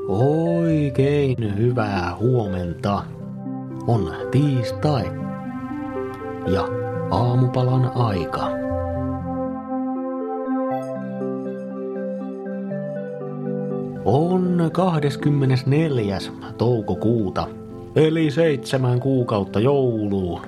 Oikein hyvää huomenta. On tiistai ja aamupalan aika. On 24. toukokuuta, eli 7 kuukautta jouluun.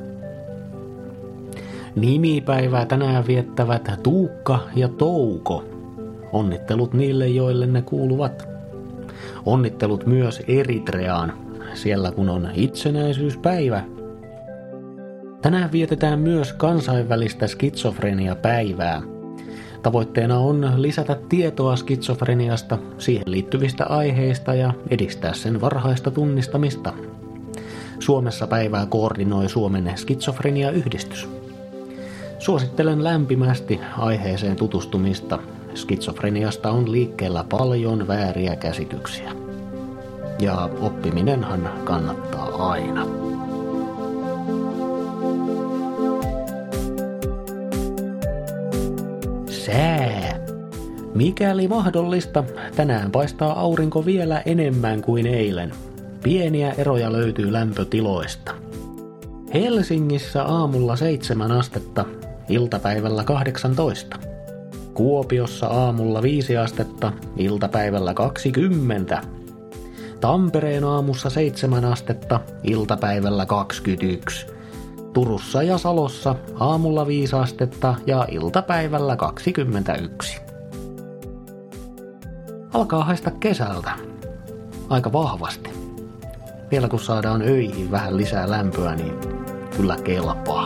Nimipäivää tänään viettävät Tuukka ja Touko. Onnittelut niille, joille ne kuuluvat. Onnittelut myös Eritreaan, siellä kun on itsenäisyyspäivä. Tänään vietetään myös kansainvälistä skitsofreniapäivää. Tavoitteena on lisätä tietoa skitsofreniasta, siihen liittyvistä aiheista ja edistää sen varhaista tunnistamista. Suomessa päivää koordinoi Suomen skitsofreniayhdistys. Suosittelen lämpimästi aiheeseen tutustumista. Skitsofreniasta on liikkeellä paljon vääriä käsityksiä. Ja oppiminenhan kannattaa aina. Sää. Mikäli mahdollista, tänään paistaa aurinko vielä enemmän kuin eilen. Pieniä eroja löytyy lämpötiloista. Helsingissä aamulla 7 astetta, iltapäivällä 18. Kuopiossa aamulla 5 astetta, iltapäivällä 20. Tampereen aamussa 7 astetta, iltapäivällä 21. Turussa ja Salossa aamulla 5 astetta ja iltapäivällä 21. Alkaa haista kesältä. Aika vahvasti. Vielä kun saadaan öihin vähän lisää lämpöä, niin kyllä kelpaa.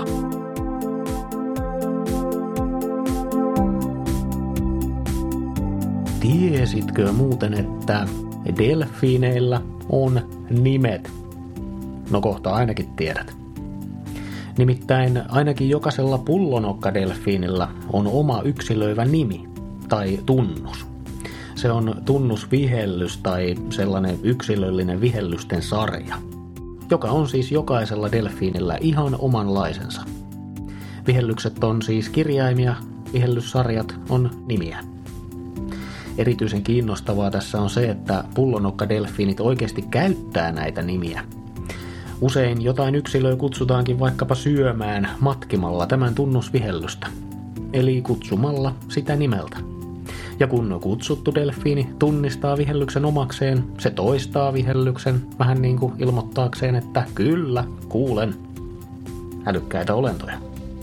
Tiesitkö muuten, että delfiineillä on nimet? No kohta ainakin tiedät. Nimittäin ainakin jokaisella pullonokkadelfiinillä on oma yksilöivä nimi tai tunnus. Se on tunnusvihellys tai sellainen yksilöllinen vihellysten sarja, joka on siis jokaisella delfiinillä ihan omanlaisensa. Vihellykset on siis kirjaimia, vihellyssarjat on nimiä. Erityisen kiinnostavaa tässä on se, että pullonokkadelfiinit oikeasti käyttää näitä nimiä. Usein jotain yksilöä kutsutaankin vaikkapa syömään matkimalla tämän tunnusvihellystä, eli kutsumalla sitä nimeltä. Ja kun kutsuttu delfiini tunnistaa vihellyksen omakseen, se toistaa vihellyksen vähän niin kuin ilmoittaakseen, että kyllä, kuulen. Älykkäitä olentoja.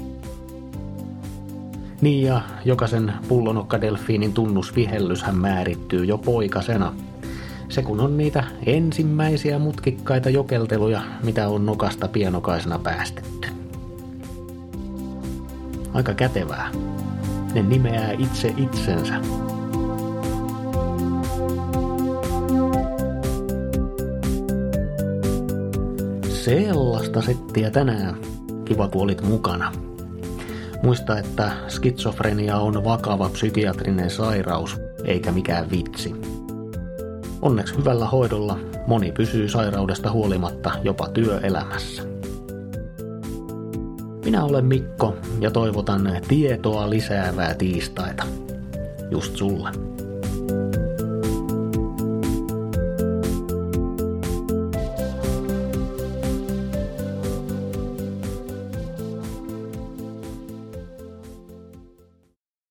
Niin ja jokaisen pullonokkadelfiinin tunnusvihellyshän määrittyy jo poikasena. Se kun on niitä ensimmäisiä mutkikkaita jokelteluja, mitä on nokasta pienokaisena päästetty. Aika kätevää. Ne nimeää itse itsensä. Sellaista settiä tänään. Kiva kun olit mukana. Muista, että skitsofrenia on vakava psykiatrinen sairaus, eikä mikään vitsi. Onneksi hyvällä hoidolla moni pysyy sairaudesta huolimatta jopa työelämässä. Minä olen Mikko ja toivotan tietoa lisäävää tiistaita. Just sulle.